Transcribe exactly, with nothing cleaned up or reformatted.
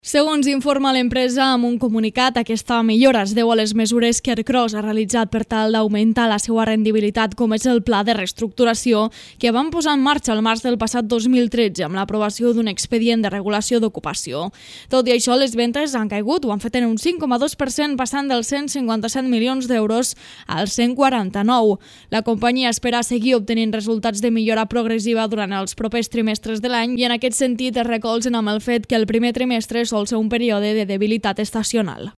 Segons informa l'empresa amb un comunicat, aquesta millora es deu a les mesures que Ercros ha realitzat per tal d'augmentar la seva rendibilitat, com és el pla de reestructuració que van posar en marxa el març del passat dos mil tretze amb l'aprovació d'un expedient de regulació d'ocupació. Tot i això, les ventes han caigut, ho han fet en un cinc coma dos per cent, passant dels cent cinquanta-set milions d'euros als cent quaranta-nou. La companyia espera seguir obtenint resultats de millora progressiva durant els propers trimestres de l'any i en aquest sentit es recolzen amb el fet que el primer trimestre sol ser un període de debilitat estacional.